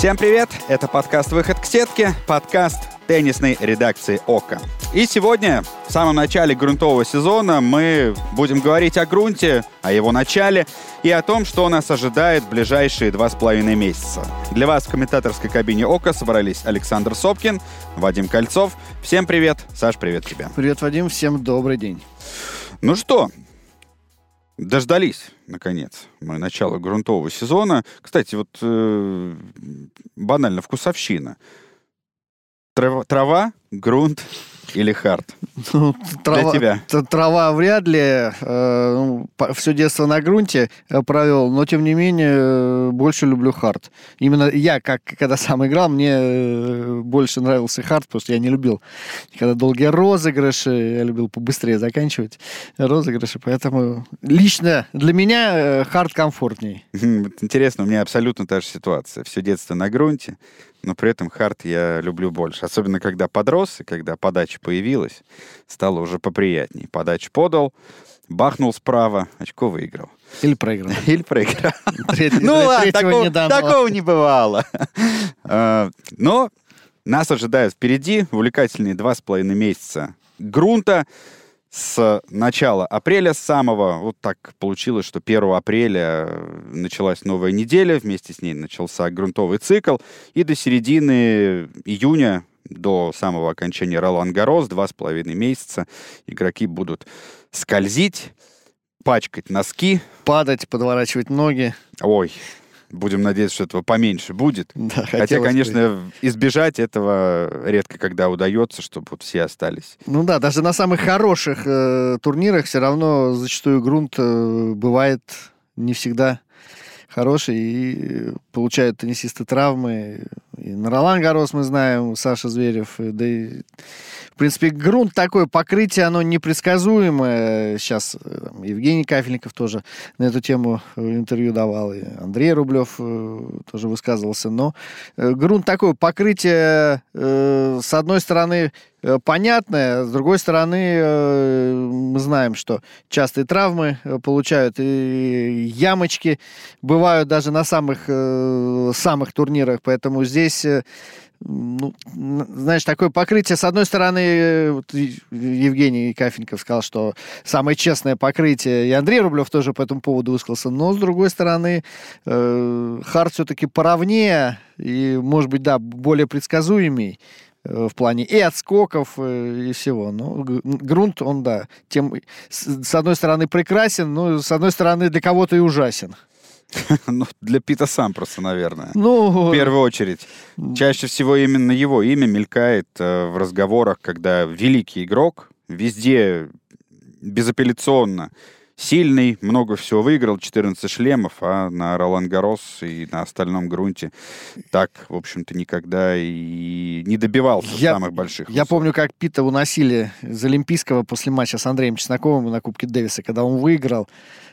Всем привет! Это подкаст «Выход к сетке», подкаст теннисной редакции ОКО. И сегодня, в самом начале грунтового сезона, мы будем говорить о грунте, о его начале и о том, что нас ожидает в ближайшие 2,5 месяца. Для вас в комментаторской кабине ОКО собрались Александр Сопкин, Вадим Кольцов. Всем привет! Саш, привет тебе! Привет, Вадим, всем добрый день. Ну что, дождались, наконец, мы начала грунтового сезона. Кстати, вот банально вкусовщина. Трава, грунт или хард? Ну, для тебя? Трава вряд ли. Все детство на грунте провел, но тем не менее больше люблю хард. Именно я, когда сам играл, мне больше нравился хард, потому что я не любил когда долгие розыгрыши, я любил побыстрее заканчивать розыгрыши, поэтому лично для меня хард комфортней. Интересно, у меня абсолютно та же ситуация. Все детство на грунте, но при этом хард я люблю больше. Особенно, когда подрос, и когда подача появилась, стало уже поприятнее. Подачу подал, бахнул справа, очко выиграл. Или проиграл. Или проиграл. Ну ладно, такого не бывало. Но нас ожидают впереди увлекательные 2,5 месяца грунта. С начала апреля самого, вот так получилось, что 1 апреля началась новая неделя, вместе с ней начался грунтовый цикл, и до середины июня, до самого окончания Ролан-Гаррос, 2,5 месяца, игроки будут скользить, пачкать носки. Падать, подворачивать ноги. Ой, будем надеяться, что этого поменьше будет. Да, хотя, конечно, избежать этого редко когда удается, чтобы вот все остались. Ну да, даже на самых хороших турнирах все равно зачастую грунт бывает не всегда хороший, и получают теннисисты травмы. И на Ролан-Гаррос мы знаем, Саша Зверев, да и, в принципе, грунт такое, покрытие, оно непредсказуемое. Сейчас Евгений Кафельников тоже на эту тему интервью давал, и Андрей Рублев тоже высказывался. Но грунт такое, покрытие, с одной стороны, понятное, с другой стороны, мы знаем, что частые травмы получают, и ямочки бывают даже на самых турнирах, поэтому здесь, ну, знаешь, такое покрытие, с одной стороны, вот Евгений Кафельников сказал, что самое честное покрытие, и Андрей Рублев тоже по этому поводу высказался, но, с другой стороны, хард все-таки поровнее и, может быть, да, более предсказуемый в плане и отскоков, и всего. Но грунт, он, да, тем, с одной стороны, прекрасен, но, с одной стороны, для кого-то и ужасен. Ну, для Пита Сампроса, наверное. Ну, в первую очередь. Чаще всего именно его имя мелькает в разговорах, когда великий игрок, везде безапелляционно сильный, много всего выиграл, 14 шлемов, а на Ролан-Гаррос и на остальном грунте так, в общем-то, никогда и не добивался самых больших высот. Я помню, как Пита уносили из Олимпийского после матча с Андреем Чесноковым на Кубке Дэвиса, когда он выиграл,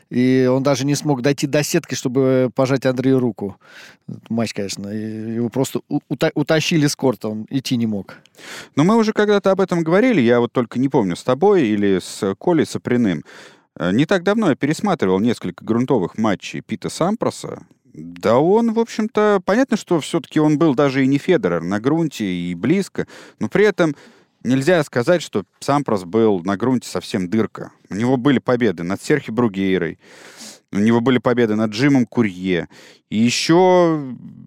и он даже не смог дойти до сетки, чтобы пожать Андрею руку. Матч, конечно, его просто утащили с корта, он идти не мог. Но мы уже когда-то об этом говорили, я вот только не помню, с тобой или с Колей Саприным. Не так давно я пересматривал несколько грунтовых матчей Пита Сампроса. Да он, в общем-то, понятно, что все-таки он был даже и не Федерер на грунте, и близко, но при этом нельзя сказать, что Сампрос был на грунте совсем дырка. У него были победы над Серхио Бругейрой, у него были победы над Джимом Курье, и еще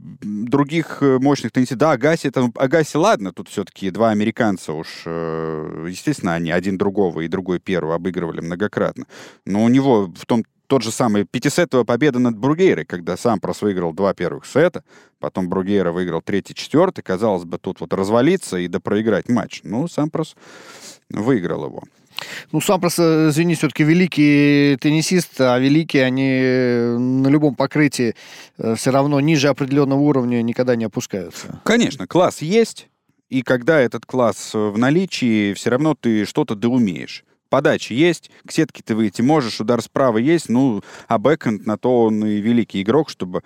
других мощных теннисистов. Да, Агаси, ладно, тут все-таки два американца уж, естественно, они один другого и другой первого обыгрывали многократно. Но у него тот же самый пятисетовая победа над Бругейрой, когда Сампрос выиграл 2 первых сета, потом Бругейра выиграл 3-й, 4-й, казалось бы, тут вот развалиться и допроиграть матч. Ну, Сампрос выиграл его. Ну, Сампрос, извини, все-таки великий теннисист, а великие, они на любом покрытии все равно ниже определенного уровня никогда не опускаются. Конечно, класс есть, и когда этот класс в наличии, все равно ты что-то доумеешь. Подача есть, к сетке ты выйти можешь, удар справа есть, а бэкэнд на то он и великий игрок, чтобы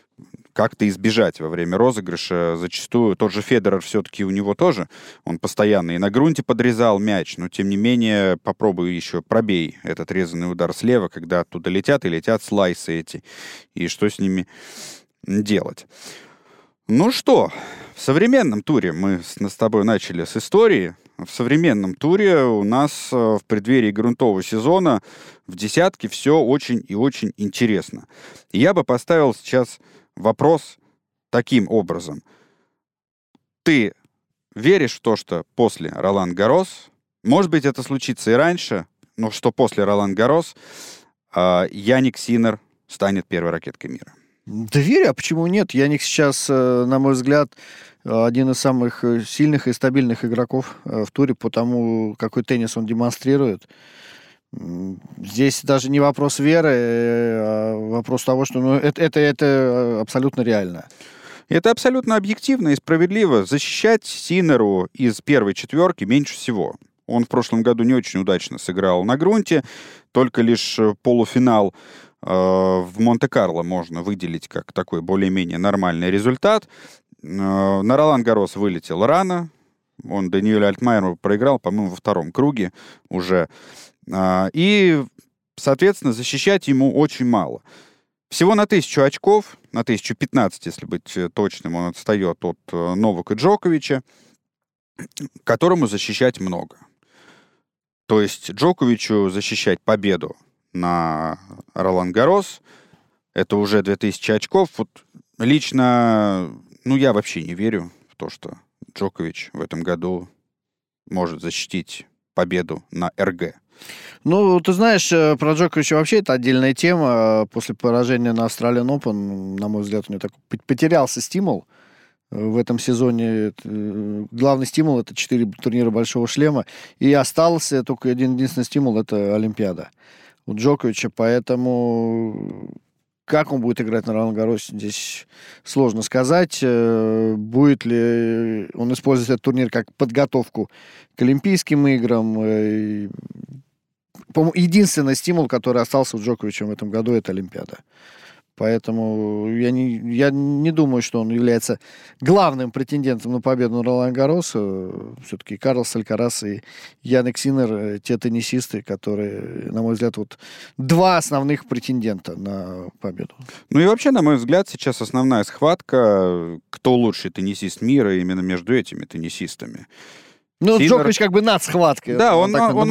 как-то избежать во время розыгрыша. Зачастую тот же Федерер все-таки у него тоже, он постоянно и на грунте подрезал мяч, но тем не менее попробуй еще пробей этот резанный удар слева, когда оттуда летят и летят слайсы эти, и что с ними делать. Ну что, в современном туре мы с тобой начали с истории. В современном туре у нас в преддверии грунтового сезона в десятке все очень и очень интересно. И я бы поставил сейчас вопрос таким образом. Ты веришь в то, что после Ролан-Гаррос, может быть, это случится и раньше, но что после Ролан-Гаррос Яник Синнер станет первой ракеткой мира? Да верю, а почему нет? Яник сейчас, на мой взгляд, один из самых сильных и стабильных игроков в туре по тому, какой теннис он демонстрирует. Здесь даже не вопрос веры, а вопрос того, что это абсолютно реально. Это абсолютно объективно и справедливо. Защищать Синнеру из первой четверки меньше всего. Он в прошлом году не очень удачно сыграл на грунте, только лишь полуфинал в Монте-Карло можно выделить как такой более-менее нормальный результат. На Ролан-Гаррос вылетел рано. Он Даниэлю Альтмайеру проиграл, по-моему, во втором круге уже. И, соответственно, защищать ему очень мало. Всего на 1000 очков, на 1015, если быть точным, он отстает от Новака Джоковича, которому защищать много. То есть Джоковичу защищать победу на Ролан-Гаррос — это уже 2000 очков. Вот лично, я вообще не верю в то, что Джокович в этом году может защитить победу на РГ. Ну, ты знаешь, про Джоковича вообще это отдельная тема. После поражения на Australian Open, на мой взгляд, у него так потерялся стимул в этом сезоне. Главный стимул — это 4 турнира Большого шлема. И остался только единственный стимул — это Олимпиада у Джоковича. Поэтому как он будет играть на Ролан-Гарросе, здесь сложно сказать. Будет ли он использовать этот турнир как подготовку к Олимпийским играм. По-моему, единственный стимул, который остался у Джоковича в этом году, это Олимпиада. Поэтому я не думаю, что он является главным претендентом на победу на Ролан-Гарросе. Все-таки Карлос Алькарас и Яник Синнер — те теннисисты, которые, на мой взгляд, два основных претендента на победу. Ну и вообще, на мой взгляд, сейчас основная схватка, кто лучший теннисист мира, именно между этими теннисистами. Ну, Джокович как бы над схваткой. Да, он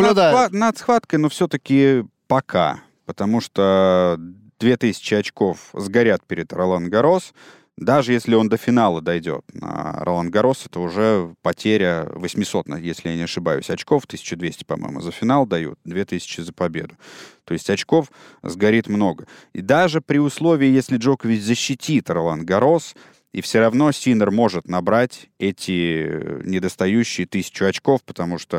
над схваткой, но все-таки пока. Потому что 2000 очков сгорят перед Ролан-Гаррос. Даже если он до финала дойдет на Ролан-Гаррос, это уже потеря 800, если я не ошибаюсь, очков. 1200, по-моему, за финал дают, 2000 за победу. То есть очков сгорит много. И даже при условии, если Джокович защитит Ролан-Гаррос, и все равно Синнер может набрать эти недостающие 1000 очков, потому что,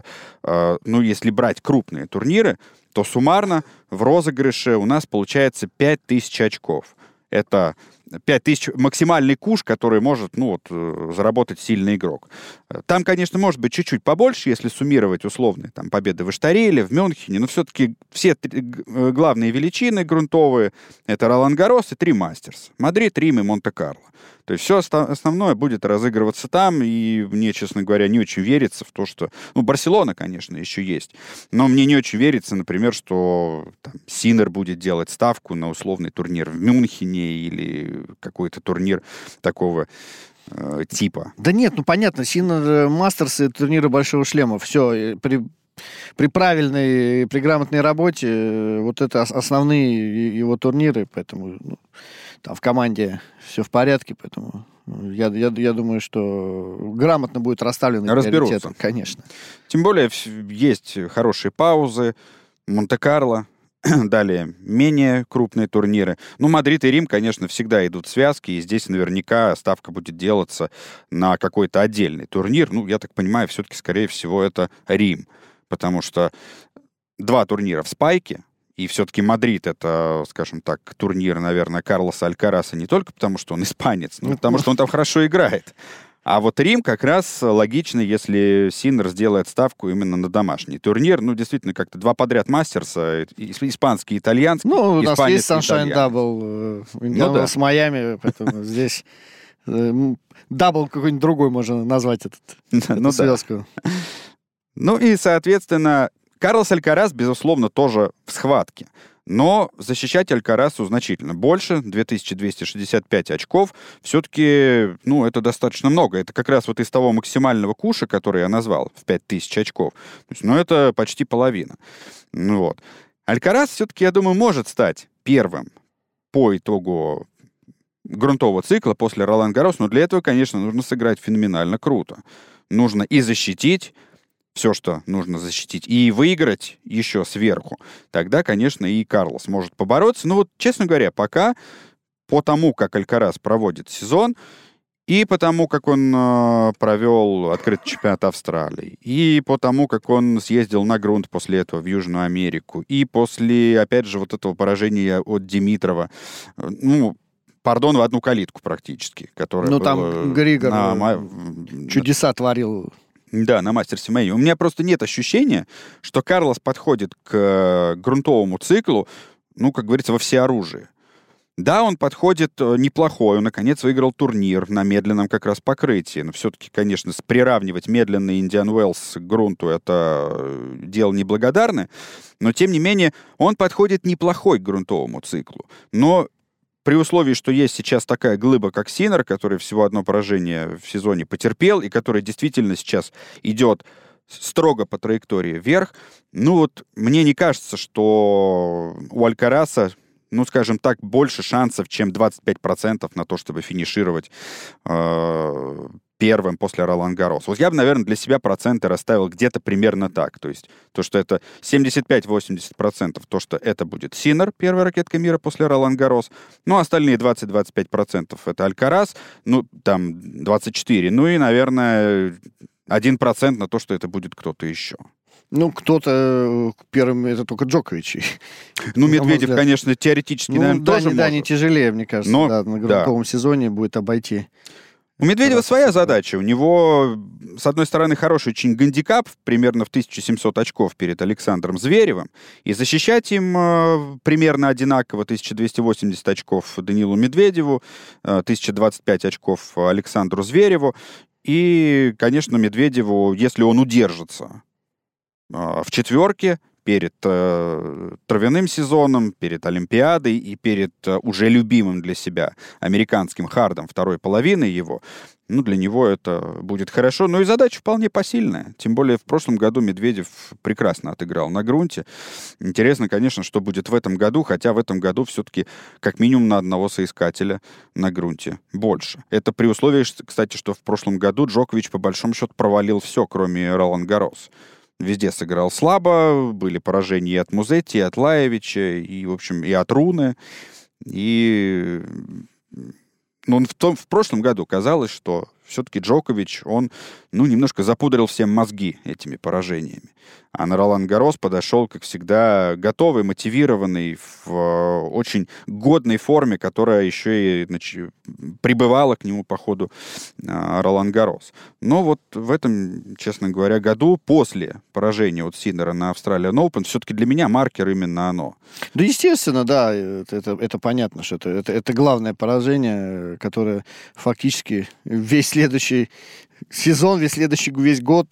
если брать крупные турниры, то суммарно в розыгрыше у нас получается 5000 очков. Это 5000 максимальный куш, который может заработать сильный игрок. Там, конечно, может быть чуть-чуть побольше, если суммировать условные победы в Эшториле, в Мюнхене, но все-таки все главные величины грунтовые — это Ролан-Гаррос и 3 Мастерс. Мадрид, Рим и Монте-Карло. То есть все основное будет разыгрываться там, и мне, честно говоря, не очень верится в то, что... Барселона, конечно, еще есть, но мне не очень верится, например, что Синнер будет делать ставку на условный турнир в Мюнхене или какой-то турнир такого типа. Да нет, понятно, Синнер, Мастерс и турниры Большого шлема, все, при правильной, при грамотной работе это основные его турниры, поэтому там в команде все в порядке, поэтому я думаю, что грамотно будет расставлены приоритеты, конечно. Тем более есть хорошие паузы, Монте-Карло, далее менее крупные турниры. Мадрид и Рим, конечно, всегда идут в связке, и здесь наверняка ставка будет делаться на какой-то отдельный турнир. Я так понимаю, все-таки, скорее всего, это Рим, потому что 2 турнира в спайке, и все-таки Мадрид — это, скажем так, турнир, наверное, Карлоса Алькараса не только потому, что он испанец, но потому что он там хорошо играет. А Рим как раз логично, если Синнер сделает ставку именно на домашний турнир. Действительно, как-то 2 подряд Мастерса, испанский и итальянский. У нас есть Sunshine Double с Майами, поэтому здесь дабл какой-нибудь другой можно назвать эту связку. И, соответственно, Карлос Алькарас, безусловно, тоже в схватке. Но защищать Алькарасу значительно больше, 2265 очков. Все-таки, это достаточно много. Это как раз вот из того максимального куша, который я назвал, в 5000 очков. То есть, это почти половина. Вот. Алькарас все-таки, я думаю, может стать первым по итогу грунтового цикла после Ролан-Гаррос, но для этого, конечно, нужно сыграть феноменально круто. Нужно и защитить все, что нужно защитить, и выиграть еще сверху. Тогда, конечно, и Карлос может побороться. Но вот, честно говоря, пока по тому, как Алькарас проводит сезон, и по тому, как он провел открытый чемпионат Австралии, и по тому, как он съездил на грунт после этого в Южную Америку, и после, опять же, вот этого поражения от Димитрова, в одну калитку практически, которая там Григор чудеса творил. Да, на мастерсе Мэйи. У меня просто нет ощущения, что Карлос подходит к грунтовому циклу, как говорится, во всеоружии. Да, он подходит неплохой, он, наконец, выиграл турнир на медленном как раз покрытии. Но все-таки, конечно, приравнивать медленный Индиан Уэллс к грунту — это дело неблагодарное. Но, тем не менее, он подходит неплохой к грунтовому циклу. Но при условии, что есть сейчас такая глыба, как Синнер, который всего одно поражение в сезоне потерпел, и который действительно сейчас идет строго по траектории вверх, мне не кажется, что у Алькараса, скажем так, больше шансов, чем 25% на то, чтобы финишировать первым после Ролан-Гаррос. Вот я бы, наверное, для себя проценты расставил где-то примерно так. То есть то, что это 75-80%, то, что это будет Синнер, первая ракетка мира после Ролан-Гаррос. Остальные 20-25% это Алькарас, 24%. И, наверное, 1% на то, что это будет кто-то еще. Кто-то первым, это только Джокович. Медведев, конечно, теоретически, наверное, тоже может. Не тяжелее, мне кажется, на грунтовом сезоне будет обойти. У Медведева своя задача. У него, с одной стороны, хороший очень гандикап, примерно в 1700 очков перед Александром Зверевым, и защищать им примерно одинаково 1280 очков Данилу Медведеву, 1025 очков Александру Звереву, и, конечно, Медведеву, если он удержится в четверке перед травяным сезоном, перед Олимпиадой и перед уже любимым для себя американским хардом второй половины его, для него это будет хорошо. И задача вполне посильная. Тем более в прошлом году Медведев прекрасно отыграл на грунте. Интересно, конечно, что будет в этом году, хотя в этом году все-таки как минимум на одного соискателя на грунте больше. Это при условии, кстати, что в прошлом году Джокович по большому счету провалил все, кроме Ролан-Гаррос. Везде сыграл слабо, были поражения и от Музетти, и от Лаевича, и, в общем, и от Руны. И в прошлом году казалось, что все-таки Джокович, он, немножко запудрил всем мозги этими поражениями. А на Ролан-Гаррос подошел, как всегда, готовый, мотивированный, в очень годной форме, которая еще и прибывала к нему по ходу Ролан-Гаррос. Но вот в этом, честно говоря, году, после поражения от Синнера на Australian Open, все-таки для меня маркер именно оно. Да, естественно, да, это понятно, что это главное поражение, которое фактически весь следующий сезон, весь год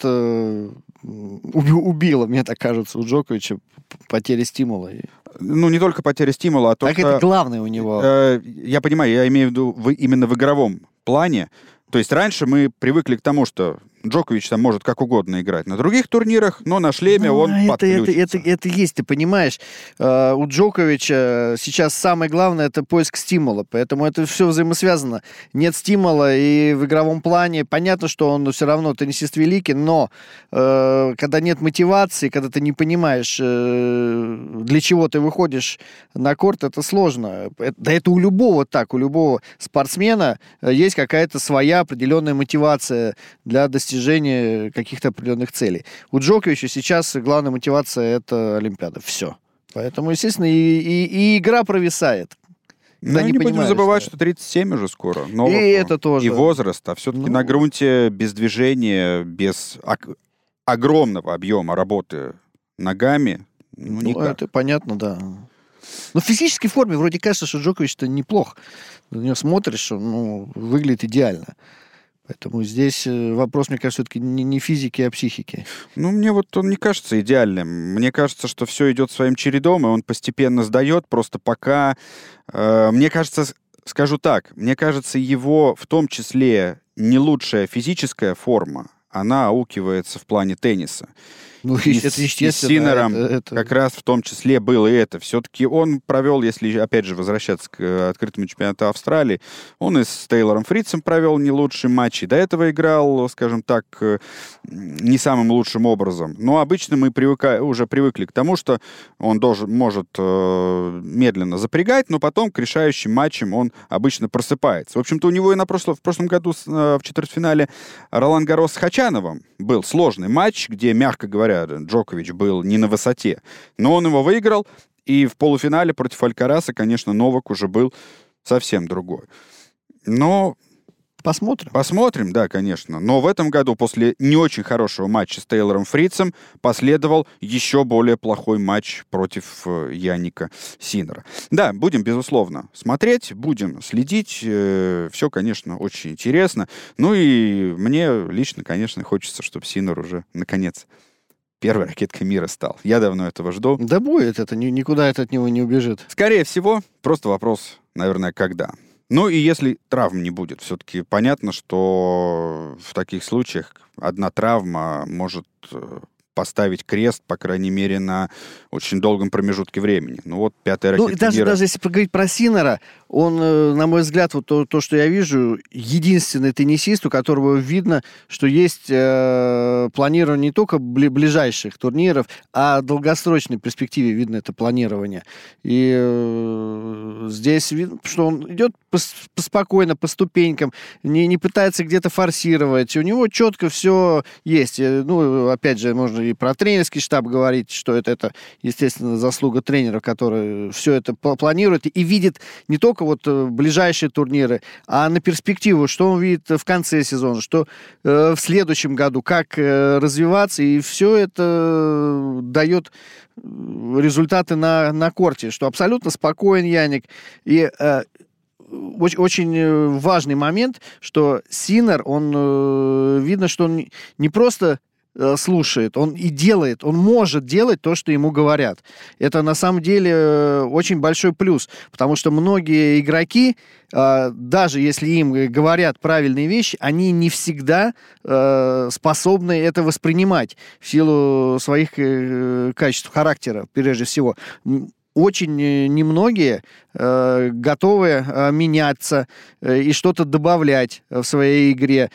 убило, мне так кажется, у Джоковича потери стимула. Не только потеря стимула, а то, так что... это главное у него. Я понимаю, я имею в виду именно в игровом плане. То есть раньше мы привыкли к тому, что Джокович там может как угодно играть на других турнирах, но на шлеме он подключится. Это есть, ты понимаешь. У Джоковича сейчас самое главное — это поиск стимула, поэтому это все взаимосвязано. Нет стимула, и в игровом плане понятно, что он все равно теннисист великий, но когда нет мотивации, когда ты не понимаешь, для чего ты выходишь на корт, это сложно. Это у любого так, у любого спортсмена есть какая-то своя определенная мотивация для достижения каких-то определенных целей. У Джоковича сейчас главная мотивация — это Олимпиада. Все. Поэтому, естественно, и игра провисает. Не будем забывать, что 37 уже скоро. И это тоже. И возраст. А все-таки на грунте без движения, без огромного объема работы ногами, никак. Это понятно, да. Но в физической форме вроде кажется, что Джокович-то неплох. На него смотришь, выглядит идеально. Поэтому здесь вопрос, мне кажется, все-таки не физики, а психики. Ну, мне вот он не кажется идеальным. Мне кажется, что все идет своим чередом, и он постепенно сдает, просто пока... мне кажется, скажу так, мне кажется, его в том числе не лучшая физическая форма, она аукивается в плане тенниса. Ну, И это с естественно. Синнером как раз в том числе было и это. Все-таки он провел, если, опять же, возвращаться к открытому чемпионату Австралии, он и с Тейлором Фритцем провел не лучший матч, и до этого играл, скажем так, не самым лучшим образом. Но обычно мы уже привыкли к тому, что он может медленно запрягать, но потом к решающим матчам он обычно просыпается. В общем-то, у него и в прошлом году в четвертьфинале Ролан-Гаррос с Хачановым был сложный матч, где, мягко говоря, Джокович был не на высоте. Но он его выиграл, и в полуфинале против Алькараса, конечно, Новак уже был совсем другой. Но... Посмотрим, да, конечно. Но в этом году после не очень хорошего матча с Тейлором Фритцем последовал еще более плохой матч против Янника Синнера. Да, будем, безусловно, смотреть, будем следить. Все, конечно, очень интересно. Ну и мне лично, конечно, хочется, чтобы Синнер уже, наконец, первой ракеткой мира стал. Я давно этого жду. Да будет это, никуда это от него не убежит. Скорее всего, просто вопрос, наверное, когда. Ну и если травм не будет, все-таки понятно, что в таких случаях одна травма может поставить крест, по крайней мере, на очень долгом промежутке времени. Ну вот пятая ракетка мира. Даже если поговорить про Синнера, он, на мой взгляд, вот то, что я вижу, единственный теннисист, у которого видно, что есть планирование не только ближайших турниров, а в долгосрочной перспективе видно это планирование. И здесь видно, что он идет спокойно, по ступенькам, не пытается где-то форсировать. У него четко все есть. Ну, опять же, можно и про тренерский штаб говорить, что это естественно, заслуга тренера, который все это планирует и видит не только вот ближайшие турниры, а на перспективу, что он видит в конце сезона, что в следующем году, как развиваться, и все это дает результаты на корте, что абсолютно спокоен Яник. И очень важный момент, что Синнер, он видно, что он не просто слушает, он и делает, он может делать то, что ему говорят. Это на самом деле очень большой плюс, потому что многие игроки, даже если им говорят правильные вещи, они не всегда способны это воспринимать в силу своих качеств характера, прежде всего. Очень немногие готовы меняться и что-то добавлять в своей игре,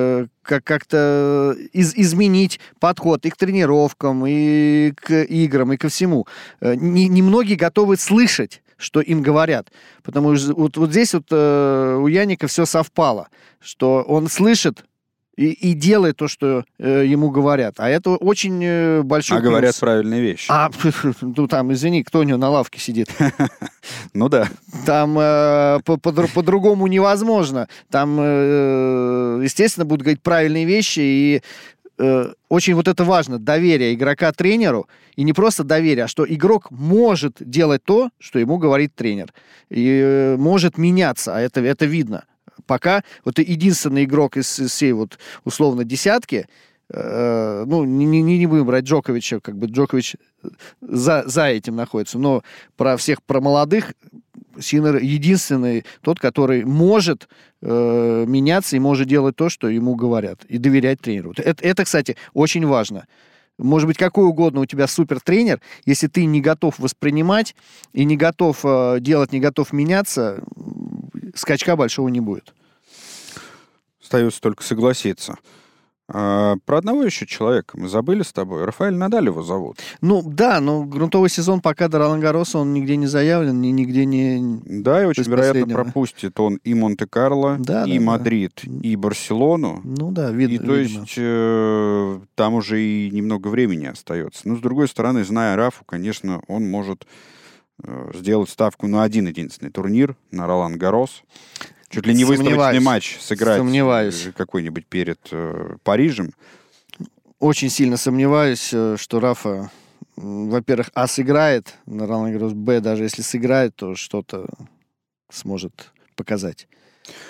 как-то изменить подход и к тренировкам, и к играм, и ко всему. Немногие готовы слышать, что им говорят. Потому что вот здесь вот у Яника все совпало, что он слышит и делает то, что ему говорят. А это очень большой плюс. Говорят правильные вещи. Ну там, извини, кто у него на лавке сидит? Ну да. Там по-другому невозможно. Там, естественно, будут говорить правильные вещи, и очень вот это важно, доверие игрока тренеру, и не просто доверие, а что игрок может делать то, что ему говорит тренер, и может меняться, а это видно. Пока вот единственный игрок из всей вот условно десятки, ну, не будем брать Джоковича, как бы Джокович за этим находится, но про молодых Синнер единственный тот, который может меняться и может делать то, что ему говорят, и доверять тренеру. Это, кстати, очень важно. Может быть, какой угодно у тебя супертренер, если ты не готов воспринимать и не готов делать, не готов меняться, скачка большого не будет. Остается только согласиться. Про одного еще человека мы забыли с тобой. Рафаэль Надаль его зовут. Ну, да, но грунтовый сезон пока до Ролан-Гарроса он нигде не заявлен, нигде не... Да, и очень вероятно пропустит он и Монте-Карло, и Мадрид, и Барселону. Ну да, видно. И то есть там уже и немного времени остается. Но, с другой стороны, зная Рафу, конечно, он может сделать ставку на один единственный турнир, на Ролан-Гаррос. Чуть ли не выставочный матч сыграть какой-нибудь перед Парижем. Очень сильно сомневаюсь, что Рафа, во-первых, сыграет на Ролан-Гаррос, даже если сыграет, то что-то сможет показать.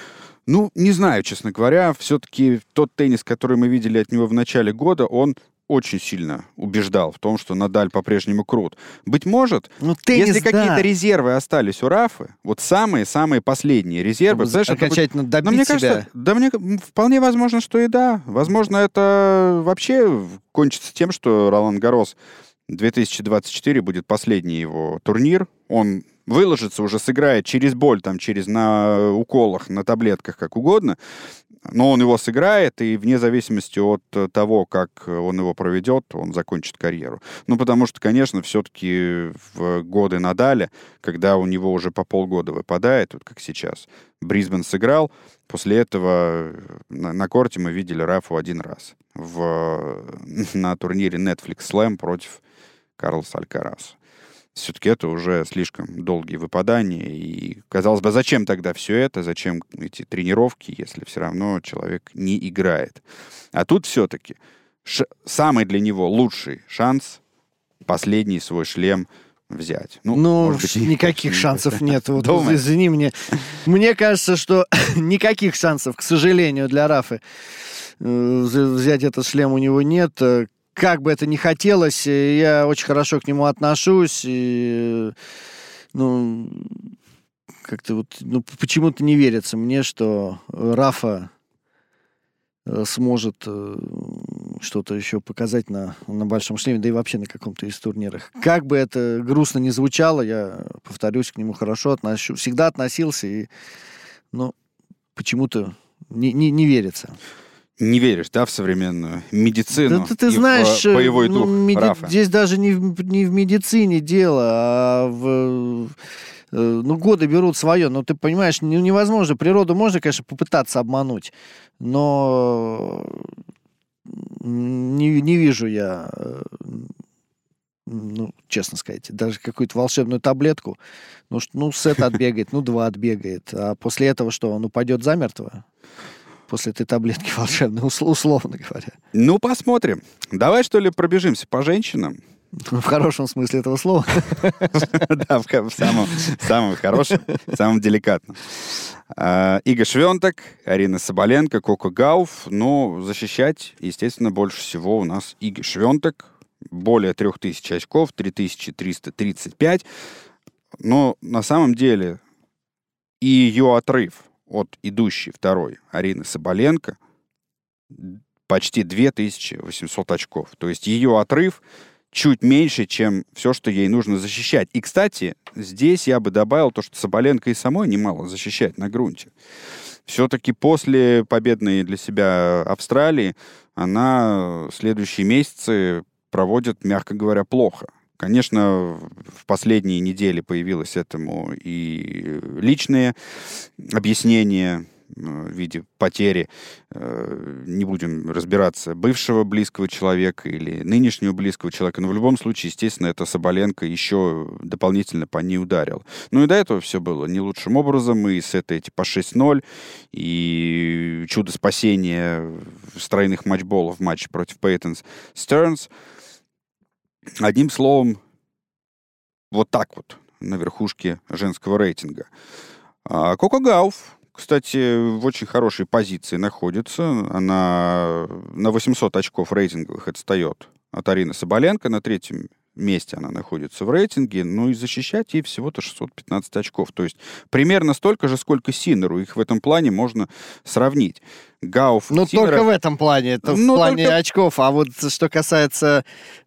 Ну, не знаю, честно говоря. Все-таки тот теннис, который мы видели от него в начале года, он очень сильно убеждал в том, что Надаль по-прежнему крут. Быть может, теннис, если какие-то резервы остались у Рафы, вот самые-самые последние резервы... Окончательно добить себя. Мне вполне возможно, что и да. Возможно, это вообще кончится тем, что Ролан Гаррос 2024 будет последний его турнир. Он выложится, уже сыграет через боль, на уколах, на таблетках, как угодно. Но он его сыграет, и вне зависимости от того, как он его проведет, он закончит карьеру. Потому что, конечно, все-таки в годы Надаля, когда у него уже по полгода выпадает, вот как сейчас, Брисбен сыграл, после этого на корте мы видели Рафу один раз на турнире Netflix Slam против Карлоса Алькараса. Все-таки это уже слишком долгие выпадания. И, казалось бы, зачем тогда все это? Зачем эти тренировки, если все равно человек не играет? А тут все-таки самый для него лучший шанс последний свой шлем взять. Может быть, никаких шансов нет. Вот, извини, мне кажется, что никаких шансов, к сожалению, для Рафы взять этот шлем у него нет. Как бы это ни хотелось, я очень хорошо к нему отношусь. И, как-то почему-то не верится мне, что Рафа сможет что-то еще показать на большом шлеме, да и вообще на каком-то из турнирах. Как бы это грустно ни звучало, я, повторюсь, к нему хорошо всегда относился, и почему-то не верится. Не веришь, да, в современную медицину? Да, ты знаешь, в боевой дух Рафа? Здесь даже не в медицине дело, а годы берут свое. Но ты понимаешь, невозможно. Природу можно, конечно, попытаться обмануть, но не вижу я, честно сказать, даже какую-то волшебную таблетку. Сет отбегает, 2 отбегает. А после этого что, он упадет замертво? После этой таблетки волшебной, условно говоря. Посмотрим. Давай, что ли, пробежимся по женщинам? В хорошем смысле этого слова. Да, в самом хорошем, самом деликатном. Ига Швентек, Арина Соболенко, Коко Гауф. Защищать, естественно, больше всего у нас Ига Швентек. Более 3000 очков, 3335. Но на самом деле и ее отрыв от идущей второй Арины Соболенко почти 2800 очков. То есть ее отрыв чуть меньше, чем все, что ей нужно защищать. И, кстати, здесь я бы добавил то, что Соболенко и самой немало защищает на грунте. Все-таки после победной для себя Австралии она следующие месяцы проводит, мягко говоря, плохо. Конечно, в последние недели появилось этому и личные объяснения в виде потери, не будем разбираться, бывшего близкого человека или нынешнего близкого человека, но в любом случае, естественно, это Соболенко еще дополнительно по ней ударил. И до этого все было не лучшим образом, и сеты эти по 6-0, и чудо спасения с тройных матчболов в матче против Пейтонс Стернс. Одним словом, вот так вот на верхушке женского рейтинга. Коко Гауф, кстати, в очень хорошей позиции находится. Она на 800 очков рейтинговых отстает от Арины Соболенко. На 3-м месте она находится в рейтинге. И защищать ей всего-то 615 очков. То есть примерно столько же, сколько Синнеру. Их в этом плане можно сравнить. Гауф, Синнера... только в этом плане. Это в плане очков. А вот что касается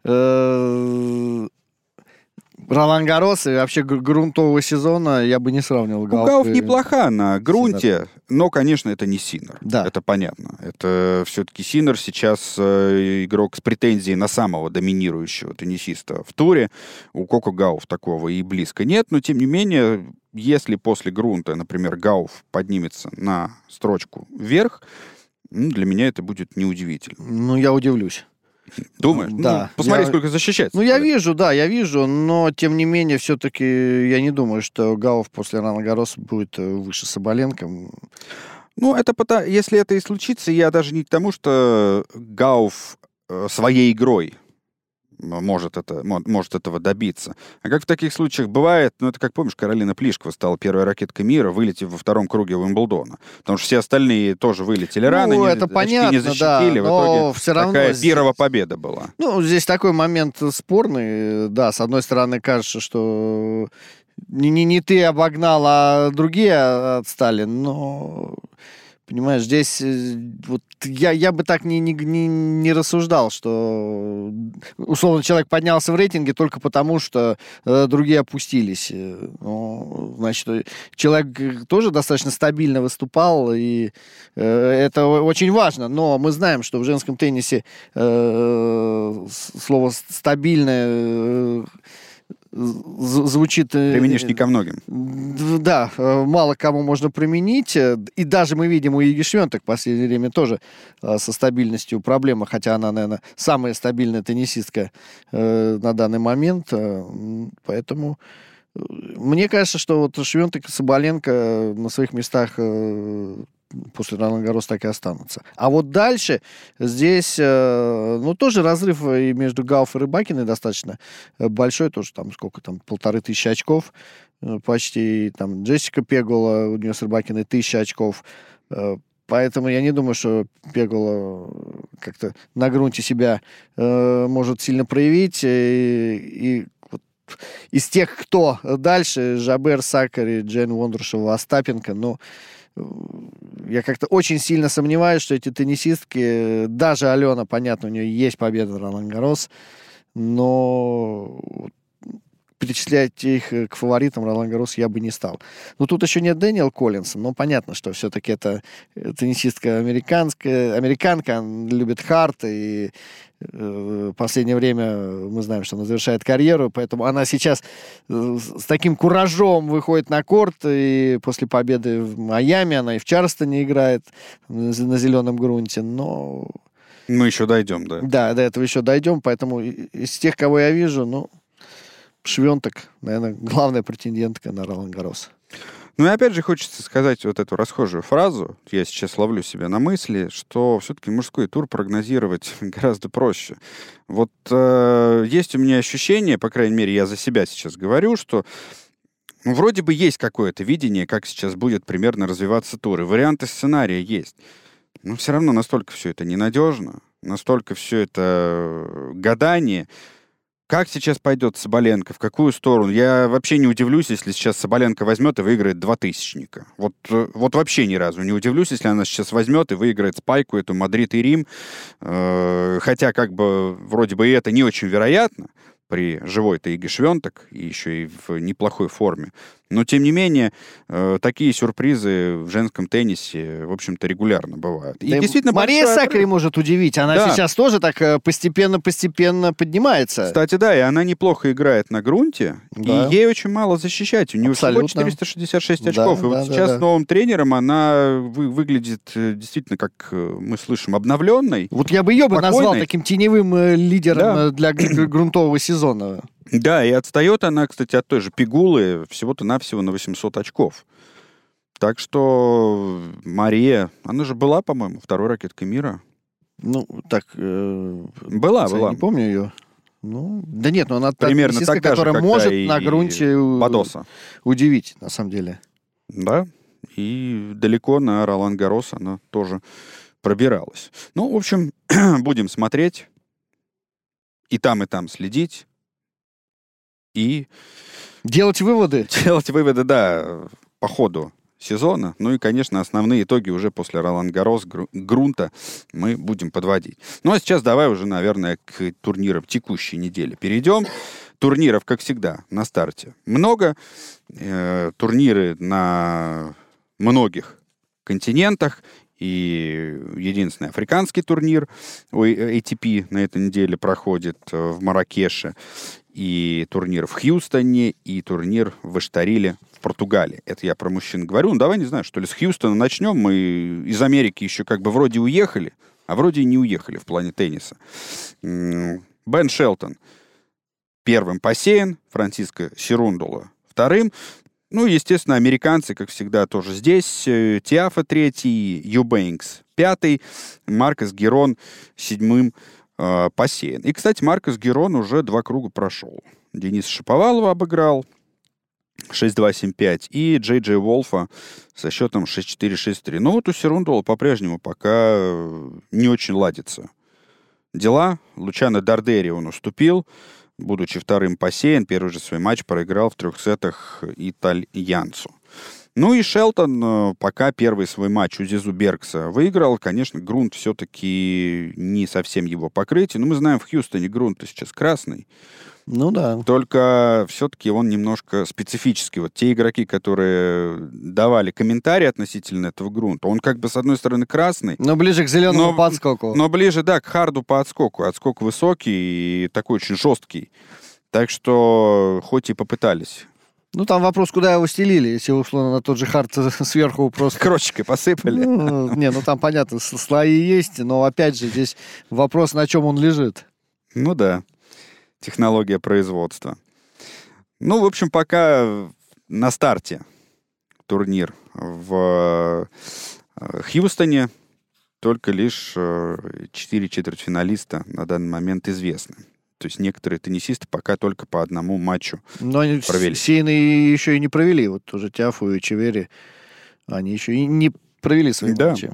Ролан Гаррос и вообще грунтового сезона, я бы не сравнивал Гауф. Гауф неплоха на грунте, но, конечно, это не Синнер. Да. Это понятно. Это все-таки Синнер сейчас игрок с претензией на самого доминирующего теннисиста в туре. У Коко Гауф такого и близко нет, но, тем не менее, если после грунта, например, Гауф поднимется на строчку вверх, для меня это будет неудивительно. Я удивлюсь. Думаешь? Да. Посмотри, сколько защищается. Я вижу, но, тем не менее, все-таки я не думаю, что Гауф после Ролана Гарроса будет выше Соболенко. Если это и случится, я даже не к тому, что Гауф своей игрой может этого добиться. А как в таких случаях бывает, это как, помнишь, Каролина Плишкова стала первой ракеткой мира, вылетев во втором круге Уимблдона. Потому что все остальные тоже вылетели рано, это понятно, очки не защитили, да, в итоге все равно такая пирова победа была. Здесь такой момент спорный. Да, с одной стороны, кажется, что не ты обогнал, а другие отстали, но... Понимаешь, здесь вот я бы так не рассуждал, что условно человек поднялся в рейтинге только потому, что другие опустились. Значит, человек тоже достаточно стабильно выступал, и это очень важно. Но мы знаем, что в женском теннисе слово «стабильное» звучит... Применишь не ко многим. Да, мало кому можно применить. И даже мы видим у Иги Швентек в последнее время тоже со стабильностью проблема, хотя она, наверное, самая стабильная теннисистка на данный момент. Поэтому мне кажется, что вот Швентек и Соболенко на своих местах после Ролан-Гаррос так и останутся. А вот дальше здесь, тоже разрыв и между Гауф и Рыбакиной достаточно большой, тоже там 1500 очков почти, там Джессика Пегула, у нее с Рыбакиной 1000 очков, поэтому я не думаю, что Пегула как-то на грунте себя может сильно проявить, и из тех, кто дальше, Жабер, Сакари, Джейн Вондрушева, Остапенко, я как-то очень сильно сомневаюсь, что эти теннисистки, даже Алена, понятно, у нее есть победа в Ролан-Гаррос, но перечислять их к фаворитам Ролан-Гаррос я бы не стал. Тут еще нет Дэниел Коллинса, но понятно, что все-таки это теннисистка американка, она любит хард, и в последнее время мы знаем, что она завершает карьеру, поэтому она сейчас с таким куражом выходит на корт, и после победы в Майами она и в Чарльстоне играет на зеленом грунте, но... Мы еще дойдем, да. Да, до этого еще дойдем, поэтому из тех, кого я вижу, Швентек, наверное, главная претендентка на Ролан-Гаррос. И опять же хочется сказать вот эту расхожую фразу, я сейчас ловлю себя на мысли, что все-таки мужской тур прогнозировать гораздо проще. Вот есть у меня ощущение, по крайней мере, я за себя сейчас говорю, что вроде бы есть какое-то видение, как сейчас будет примерно развиваться тур, и варианты сценария есть. Но все равно настолько все это ненадежно, настолько все это гадание. Как сейчас пойдет Соболенко, в какую сторону? Я вообще не удивлюсь, если сейчас Соболенко возьмет и выиграет 2000-ника. Вот вообще ни разу не удивлюсь, если она сейчас возьмет и выиграет Спайку, эту Мадрид и Рим. Хотя вроде бы и это не очень вероятно при живой-то Иге Швентек, и еще и в неплохой форме. Но, тем не менее, такие сюрпризы в женском теннисе, в общем-то, регулярно бывают. И действительно, Мария Сакари может удивить. Она сейчас тоже так постепенно поднимается. Кстати, да, и она неплохо играет на грунте, и ей очень мало защищать. У нее всего 466 очков. И сейчас с новым тренером она выглядит действительно, как мы слышим, обновленной. Вот я бы ее назвал таким теневым лидером для грунтового сезона. Да, и отстает она, кстати, от той же Пегулы всего-то навсего на 800 очков. Так что Мария, она же была, по-моему, второй ракеткой мира. Была. Я не помню ее. Да нет, но она примерно теннисистка, которая может на грунте удивить, на самом деле. Да, и далеко на Ролан-Гаррос она тоже пробиралась. В общем, будем смотреть, и там следить. И делать выводы. Да, по ходу сезона. И, конечно, основные итоги уже после Ролан-Гаррос, грунта мы будем подводить. А сейчас давай уже, наверное, к турнирам текущей недели перейдем. Турниров, как всегда, на старте много. Турниры на многих континентах. И единственный африканский турнир ATP на этой неделе проходит в Марракеше. И турнир в Хьюстоне, и турнир в Эштариле в Португалии. Это я про мужчин говорю. Давай, не знаю, что ли, с Хьюстона начнем. Мы из Америки еще вроде уехали, а вроде и не уехали в плане тенниса. Бен Шелтон первым посеян, Франциско Серундола вторым. Естественно, американцы, как всегда, тоже здесь. Тиафа третий, Юбэнкс пятый, Маркос Герон седьмым посеян. И, кстати, Маркос Герон уже 2 круга прошел. Дениса Шаповалова обыграл 6-2, 7-5. И Джей Джей Волфа со счетом 6-4, 6-3. Но вот у Серундола по-прежнему пока не очень ладится дела. Лучано Дардери он уступил, будучи вторым посеян. Первый же свой матч проиграл в 3 сетах итальянцу. Ну и Шелтон пока первый свой матч у Зизу Беркса выиграл. Конечно, грунт все-таки не совсем его покрытие. Но мы знаем, в Хьюстоне грунт сейчас красный. Ну да. Только все-таки он немножко специфический. Вот те игроки, которые давали комментарии относительно этого грунта, он как бы с одной стороны красный. Но ближе к зеленому по отскоку. Но ближе, да, к харду по отскоку. Отскок высокий и такой очень жесткий. Так что хоть и попытались. Ну, там вопрос, куда его стелили, если условно на тот же хард сверху просто... Крошечкой посыпали. Ну, там, понятно, слои есть, но, опять же, здесь вопрос, на чем он лежит. Ну, да. Технология производства. Ну, в общем, пока на старте турнир в Хьюстоне только лишь 4 четвертьфиналиста на данный момент известны. То есть некоторые теннисисты пока только по одному матчу провели. Но сейны еще и не провели. Вот тоже Тиафу и Эчеверри, они еще и не провели свои матчи.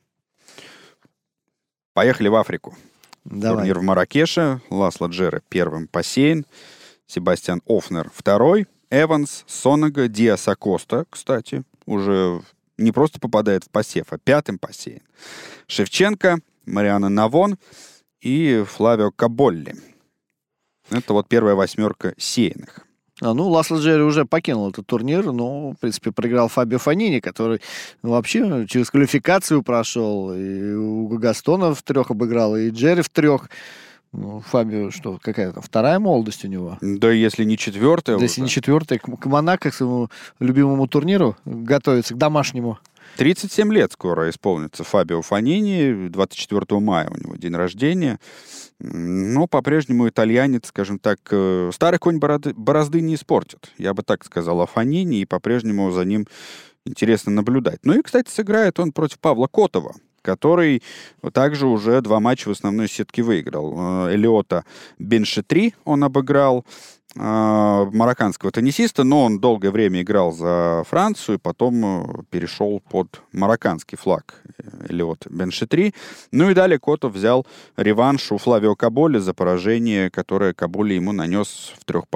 Поехали в Африку. Давай. Турнир в Марракеше. Ласло Джерре первым посеян. Себастьян Офнер второй. Эванс, Сонага, Диас Акоста, кстати, уже не просто попадает в посев, а 5-м посеян. Шевченко, Мариана Навон и Флавио Каболли. Это вот первая 8 сеянных. Ну, Ласло Джерри уже покинул этот турнир, но, в принципе, проиграл Фабио Фонини, который вообще через квалификацию прошел. И у Гастона в 3 обыграл, и Джерри в 3. Ну, Фабио, что, какая-то вторая молодость у него? Да, если не 4-я. Да, если не 4-я, к Монако, к своему любимому турниру, готовится, к домашнему. 37 лет скоро исполнится Фабио Фонини. 24 мая у него день рождения. Но по-прежнему итальянец, скажем так, старый конь борозды не испортит. Я бы так сказал о Фонини, и по-прежнему за ним интересно наблюдать. Ну и, кстати, сыграет он против Павла Котова, который также уже 2 матча в основной сетке выиграл. Элиота Беншетри он обыграл, марокканского теннисиста, но он долгое время играл за Францию, потом перешел под марокканский флаг Элиот Беншетри. Ну и далее Котов взял реванш у Флавио Каболли за поражение, которое Каболли ему нанес в 4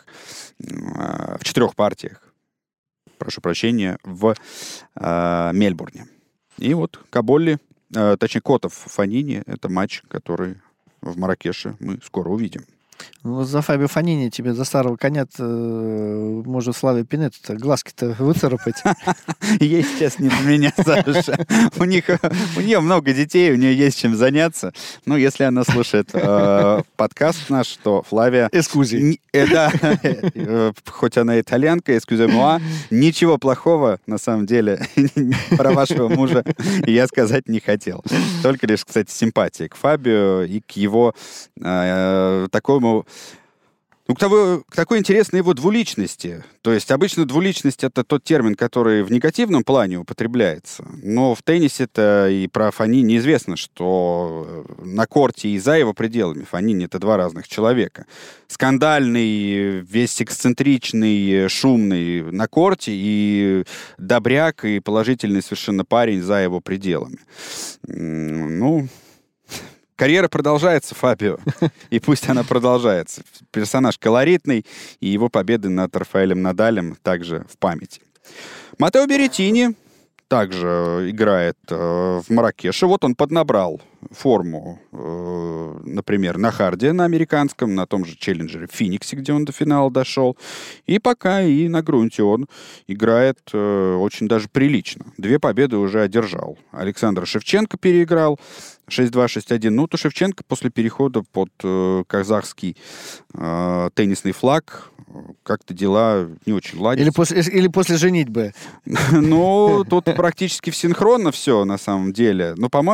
партиях, прошу прощения, в Мельбурне. И вот Каболли, точнее Котов Фонини, это матч, который в Марракеше мы скоро увидим. Ну, за Фабио Фонини тебе, за старого коня может Славе Пинетто глазки-то выцарапать. Ей сейчас не до меня, Саша. У нее много детей, у нее есть чем заняться. Ну, если она слушает подкаст наш, то Флавия... Эскузи. Да, хоть она итальянка, эскузи-муа, ничего плохого, на самом деле, про вашего мужа я сказать не хотел. Только лишь, кстати, симпатия к Фабио и к его такому... Ну, к такой интересной его двуличности. То есть обычно двуличность — это тот термин, который в негативном плане употребляется. Но в теннисе-то и про Фонини известно, что на корте и за его пределами Фонини — это 2 разных человека. Скандальный, весь эксцентричный, шумный на корте, и добряк, и положительный совершенно парень за его пределами. Ну... Карьера продолжается, Фабио, и пусть она продолжается. Персонаж колоритный, и его победы над Рафаэлем Надалем также в памяти. Матео Береттини также играет в Марракеше. Вот он поднабрал форму, например, на харде, на американском, на том же челленджере в Фениксе, где он до финала дошел. И пока и на грунте он играет очень даже прилично. 2 победы уже одержал. Александра Шевченко переиграл 6-2, 6-1. Ну, то Шевченко после перехода под казахский теннисный флаг как-то дела не очень ладятся. Или после женитьбы. Ну, тут практически синхронно все, на самом деле. Но, по-моему, вот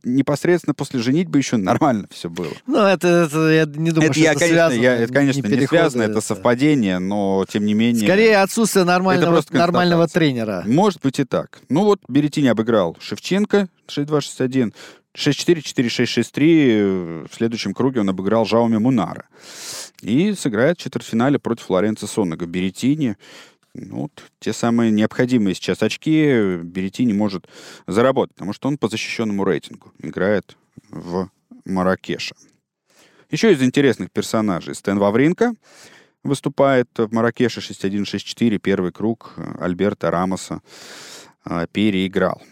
непосредственно после женитьбы еще нормально все было. Ну, это я не думаю, что это связано. Это, конечно, не связано, это совпадение, но тем не менее... Скорее, отсутствие нормального тренера. Может быть и так. Ну вот, Береттини обыграл Шевченко 6-2, 6-1. 6-4, 4-6, 6-3. В следующем круге он обыграл Жауме Мунара. И сыграет в четвертьфинале против Лоренцо Соннега. Береттини, вот, те самые необходимые сейчас очки Береттини может заработать, потому что он по защищенному рейтингу играет в Марракеше. Еще из интересных персонажей Стэн Вавринка выступает в Марракеше 6-1, 6-4. Первый круг Альберто Рамоса переиграл.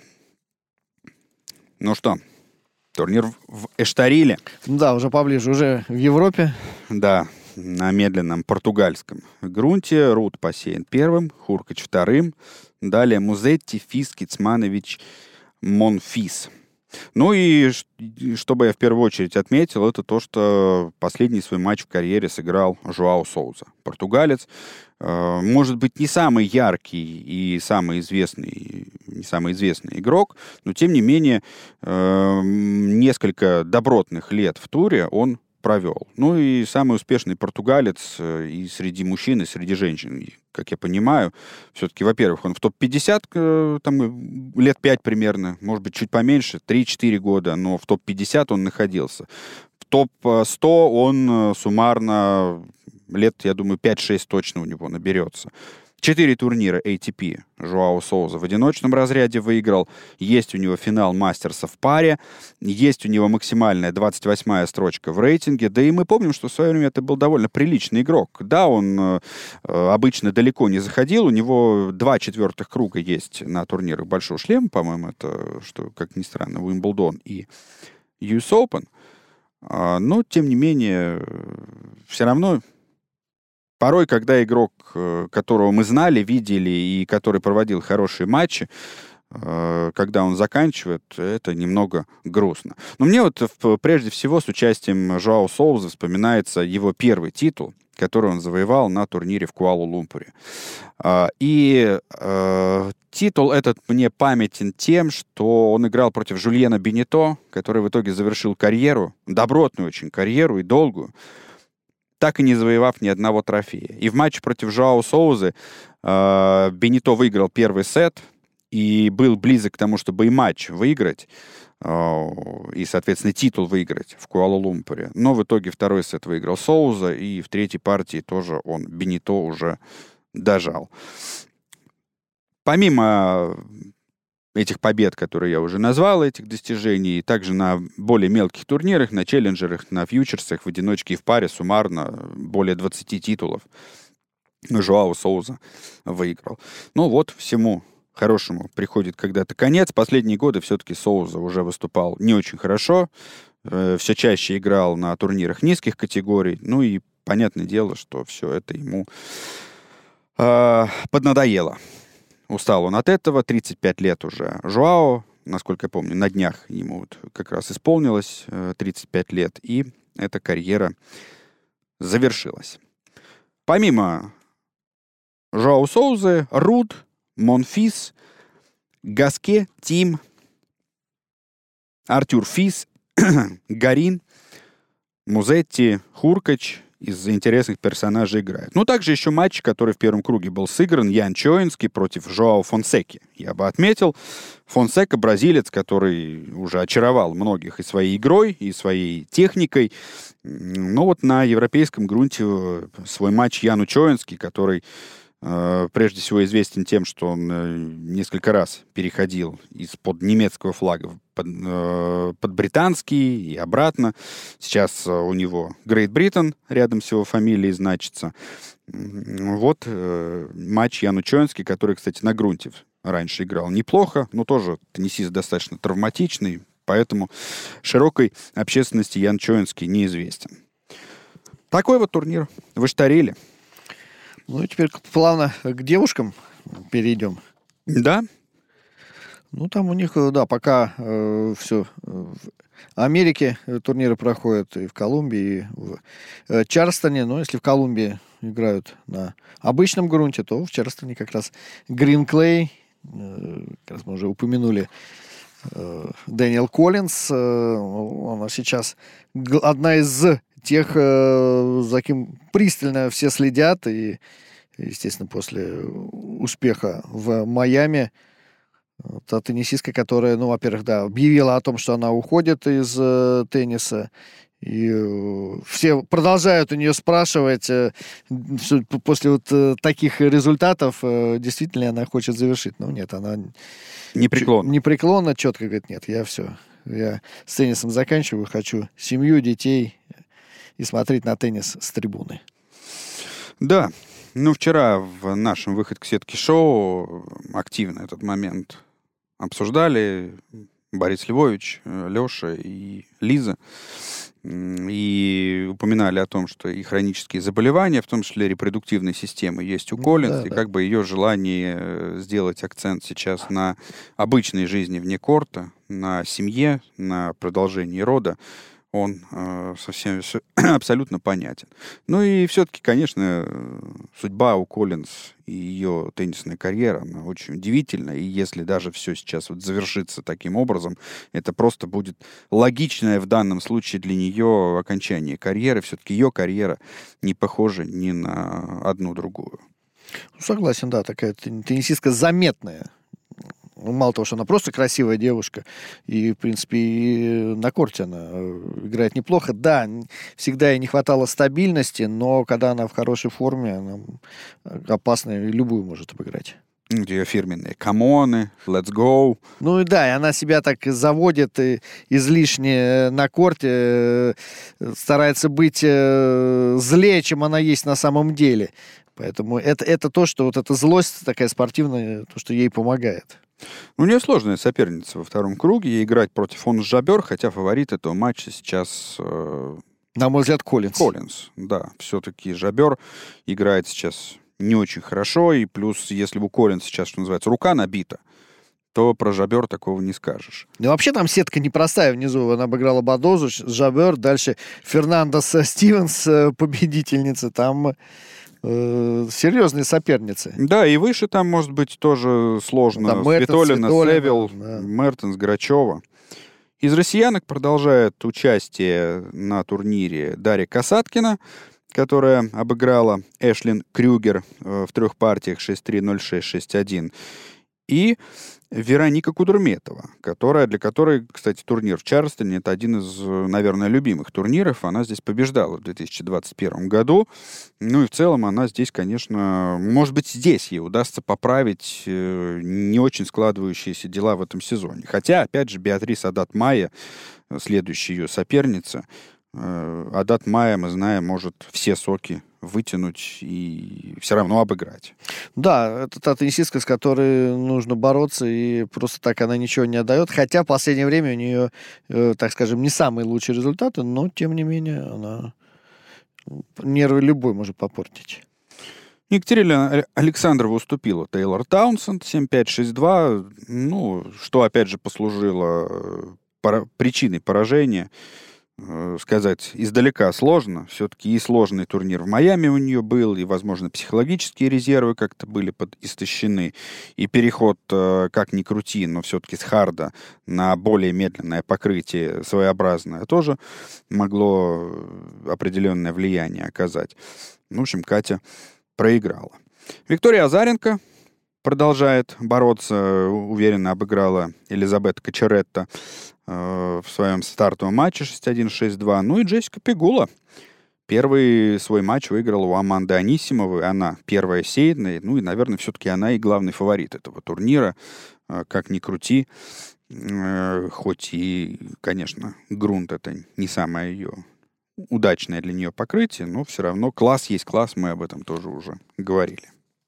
Ну что, турнир в Эштариле. Да, уже поближе, уже в Европе. Да, на медленном португальском грунте. Рут посеян первым, Хуркач вторым. Далее Музетти, Фис, Кицманович, Монфис. Ну и что бы я в первую очередь отметил, это то, что последний свой матч в карьере сыграл Жоао Соуза. Португалец, может быть, не самый яркий и самый известный игрок, но тем не менее несколько добротных лет в туре он провел. Ну и самый успешный португалец и среди мужчин, и среди женщин, как я понимаю. Все-таки, во-первых, он в топ-50 там, лет 5 примерно, может быть, чуть поменьше, 3-4 года, но в топ-50 он находился. В топ-100 он суммарно лет, я думаю, 5-6 точно у него наберется. 4 турнира ATP Жоао Соуза в одиночном разряде выиграл. Есть у него финал Мастерса в паре. Есть у него максимальная 28-я строчка в рейтинге. Да и мы помним, что в свое время это был довольно приличный игрок. Да, он обычно далеко не заходил. У него 2 четвертых круга есть на турнирах Большого шлема, по-моему, это, что, как ни странно, Уимблдон и US Open. Но, тем не менее, все равно... Порой, когда игрок, которого мы знали, видели и который проводил хорошие матчи, когда он заканчивает, это немного грустно. Но мне вот прежде всего с участием Жоао Соуза вспоминается его первый титул, который он завоевал на турнире в Куала-Лумпуре. И титул этот мне памятен тем, что он играл против Жульена Бенито, который в итоге завершил карьеру, добротную очень карьеру и долгую, так и не завоевав ни одного трофея. И в матче против Жоао Соузы Бенито выиграл первый сет и был близок к тому, чтобы и матч выиграть, и, соответственно, титул выиграть в Куала-Лумпуре. Но в итоге второй сет выиграл Соуза, и в третьей партии тоже он Бенито уже дожал. Помимо этих побед, которые я уже назвал, этих достижений, также на более мелких турнирах, на челленджерах, на фьючерсах, в одиночке и в паре суммарно более 20 титулов Жоао Соуза выиграл. Ну вот, всему хорошему приходит когда-то конец. Последние годы все-таки Соуза уже выступал не очень хорошо, все чаще играл на турнирах низких категорий, ну и понятное дело, что все это ему поднадоело. Устал он от этого, 35 лет уже Жоао, насколько я помню, на днях ему вот как раз исполнилось 35 лет, и эта карьера завершилась. Помимо Жоао Соузы, Руд, Монфис, Гаске, Тим, Артюр Фис, Гарин, Музетти, Хуркач из интересных персонажей играют. Ну, также еще матч, который в первом круге был сыгран, Ян Чоинский против Жоао Фонсеки. Я бы отметил, Фонсека бразилец, который уже очаровал многих и своей игрой, и своей техникой. Но вот на европейском грунте свой матч Яну Чоинский, который прежде всего известен тем, что он несколько раз переходил из-под немецкого флага под британский и обратно. Сейчас у него Great Britain рядом с его фамилией значится. Вот матч Яну Чоинский, который, кстати, на грунте раньше играл неплохо, но тоже теннисист достаточно травматичный, поэтому широкой общественности Ян Чоинский неизвестен. Такой вот турнир в Эштариле. Ну и теперь плавно к девушкам перейдем. Да. Ну, там у них, да, пока все. В Америке турниры проходят и в Колумбии, и в Чарльстоне. Но если в Колумбии играют на обычном грунте, то в Чарльстоне как раз Green Clay, как раз мы уже упомянули Дэниел Коллинз. Она сейчас одна из тех, за кем пристально все следят. И, естественно, после успеха в Майами, та теннисистка, которая, во-первых, да, объявила о том, что она уходит из тенниса. И все продолжают у нее спрашивать, после вот таких результатов, действительно ли она хочет завершить. Но нет, она непреклонно четко говорит, нет, я все, я с теннисом заканчиваю, хочу семью, детей и смотреть на теннис с трибуны. Да, вчера в нашем «Выход к сетке» шоу активно этот момент обсуждали Борис Львович, Леша и Лиза. И упоминали о том, что и хронические заболевания, в том числе репродуктивной системы, есть у Коллинз, и как бы ее желание сделать акцент сейчас на обычной жизни вне корта, на семье, на продолжении рода, он совсем абсолютно понятен. И все-таки, конечно, судьба у Коллинз и ее теннисная карьера, она очень удивительна. И если даже все сейчас вот завершится таким образом, это просто будет логичное в данном случае для нее окончание карьеры. Все-таки ее карьера не похожа ни на одну другую. Согласен, да, такая теннисистка заметная. Мало того, что она просто красивая девушка, и, в принципе, и на корте она играет неплохо. Да, всегда ей не хватало стабильности, но когда она в хорошей форме, она опасная, и любую может обыграть. Ее фирменные камоны, let's go. И да, и она себя так заводит излишне на корте, старается быть злее, чем она есть на самом деле. Поэтому это то, что вот эта злость такая спортивная, то, что ей помогает. У нее сложная соперница во втором круге. Ей играть против Ons Jabeur, хотя фаворит этого матча сейчас... на мой взгляд, Коллинз. Коллинз, да. Все-таки Жабер играет сейчас не очень хорошо. И плюс, если у Коллинз сейчас, что называется, рука набита, то про Жабер такого не скажешь. Вообще там сетка непростая внизу. Она обыграла Бадозу, Жабер, дальше Фернандес Стивенс, победительница. Там... серьезные соперницы. Да, и выше там, может быть, тоже сложно. Да, Свитолина, Севил, да. Мертенс, Грачева. Из россиянок продолжает участие на турнире Дарья Касаткина, которая обыграла Эшлин Крюгер в 3 партиях 6-3, 0-6, 6-1. И Вероника Кудерметова, для которой, кстати, турнир в Чарльстоне — это один из, наверное, любимых турниров. Она здесь побеждала в 2021 году. И в целом она здесь, конечно, может быть, здесь ей удастся поправить не очень складывающиеся дела в этом сезоне. Хотя, опять же, Беатрис Адат-Майя, следующая ее соперница, Адат-Майя, мы знаем, может все соки вытянуть и все равно обыграть. Да, это та теннисистка, с которой нужно бороться, и просто так она ничего не отдает. Хотя в последнее время у нее, так скажем, не самые лучшие результаты, но, тем не менее, она нервы любой может попортить. Екатерина Александрова уступила Тейлор Таунсенд 7-5-6-2, что, опять же, послужило причиной поражения. Сказать издалека сложно. Все-таки и сложный турнир в Майами у нее был, и, возможно, психологические резервы как-то были истощены. И переход, как ни крути, но все-таки с харда на более медленное покрытие своеобразное тоже могло определенное влияние оказать. В общем, Катя проиграла. Виктория Азаренко продолжает бороться, уверенно обыграла Элизабет Кочеретто в своем стартовом матче 6-1, 6-2. И Джессика Пегула первый свой матч выиграла у Аманды Анисимовой. Она первая сейдная. И, наверное, все-таки она и главный фаворит этого турнира. Как ни крути. Хоть и, конечно, грунт — это не самое ее удачное для нее покрытие, но все равно класс есть класс. Мы об этом тоже уже говорили.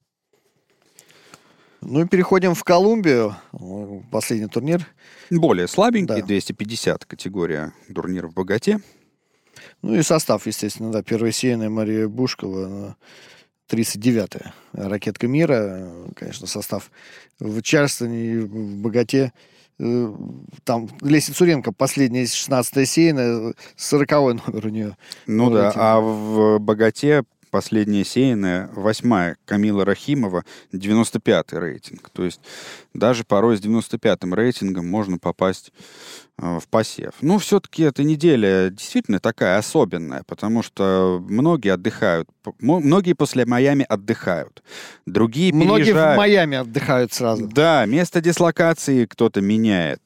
И переходим в Колумбию. Последний турнир. Более слабенький, да. 250 категория турнира в Боготе. И состав, естественно, да. Первая сейная Мария Бушкова, 39-я ракетка мира. Конечно, состав в Чарльстоне и в Боготе. Там Леся Цуренко, последняя 16-я сейная, 40-й номер у нее. А в Боготе последняя сеянная, 8-я Камила Рахимова, 95-й рейтинг. То есть даже порой с 95-м рейтингом можно попасть в посев. Ну, все-таки эта неделя действительно такая особенная, потому что многие отдыхают. Многие после Майами отдыхают. Другие переезжают. Многие в Майами отдыхают сразу. Да, место дислокации кто-то меняет.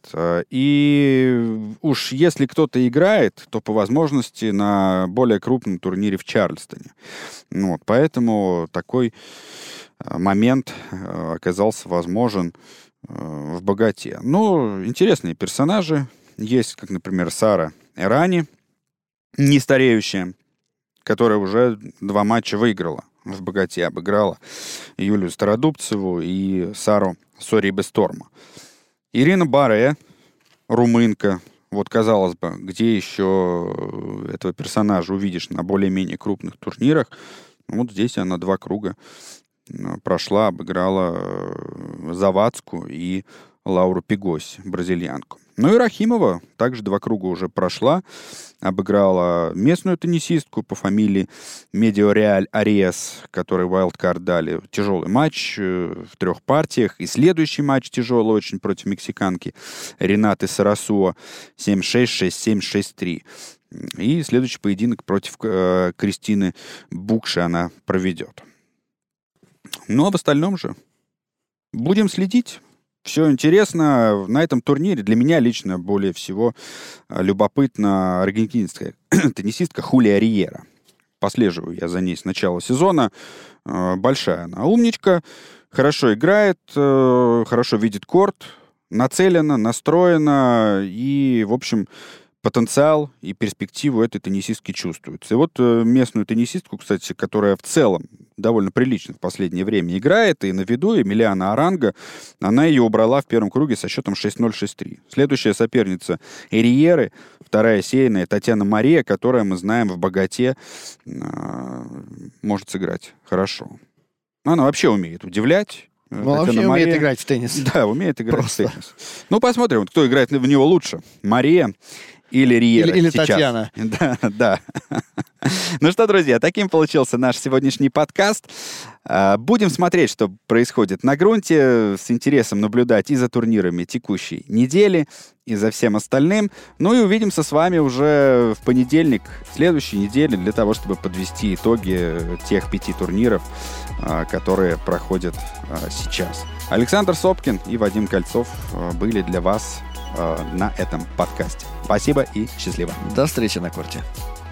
И уж если кто-то играет, то по возможности на более крупном турнире в Чарльстоне. Вот, поэтому такой момент оказался возможен в «Богате». Ну, интересные персонажи. Есть, как, например, Сара Эррани, нестареющая, которая уже 2 матча выиграла в «Богате», обыграла Юлию Стародубцеву и Сару Сорибе-Сторма. Ирина Баре, румынка. Вот, казалось бы, где еще этого персонажа увидишь на более-менее крупных турнирах? Вот здесь она 2 круга прошла, обыграла Завадскую и Лауру Пигоси, бразильянку. Ну и Рахимова также 2 круга уже прошла, обыграла местную теннисистку по фамилии Медиореаль Ариас, которой вайлдкард дали. Тяжелый матч в 3 партиях. И следующий матч тяжелый очень против мексиканки Ренаты Сарасуа 7-6, 6-7, 6-3. И следующий поединок против Кристины Букши она проведет. Ну, а в остальном же будем следить. Все интересно. На этом турнире для меня лично более всего любопытна аргентинская теннисистка Хулия Риера. Послеживаю я за ней с начала сезона. Большая она умничка, хорошо играет, хорошо видит корт, нацелена, настроена и, в общем, потенциал и перспективу этой теннисистки чувствуется. И вот местную теннисистку, кстати, которая в целом довольно прилично в последнее время играет, и на виду Эмилиана Аранго, она ее убрала в первом круге со счетом 6-0, 6-3. Следующая соперница Риеры, 2-я сеянная Татьяна Мария, которая, мы знаем, в «Богате» может сыграть хорошо. Она вообще умеет удивлять. Ну, она вообще умеет играть в теннис. Да, умеет играть в теннис. Ну, посмотрим, кто играет в него лучше. Мария или Риера или сейчас. Татьяна. Да. Ну что, друзья, таким получился наш сегодняшний подкаст. Будем смотреть, что происходит на грунте, с интересом наблюдать и за турнирами текущей недели, и за всем остальным. Ну и увидимся с вами уже в понедельник следующей недели для того, чтобы подвести итоги тех 5 турниров, которые проходят сейчас. Александр Сопкин и Вадим Кольцов были для вас на этом подкасте. Спасибо и счастливо. До встречи на корте.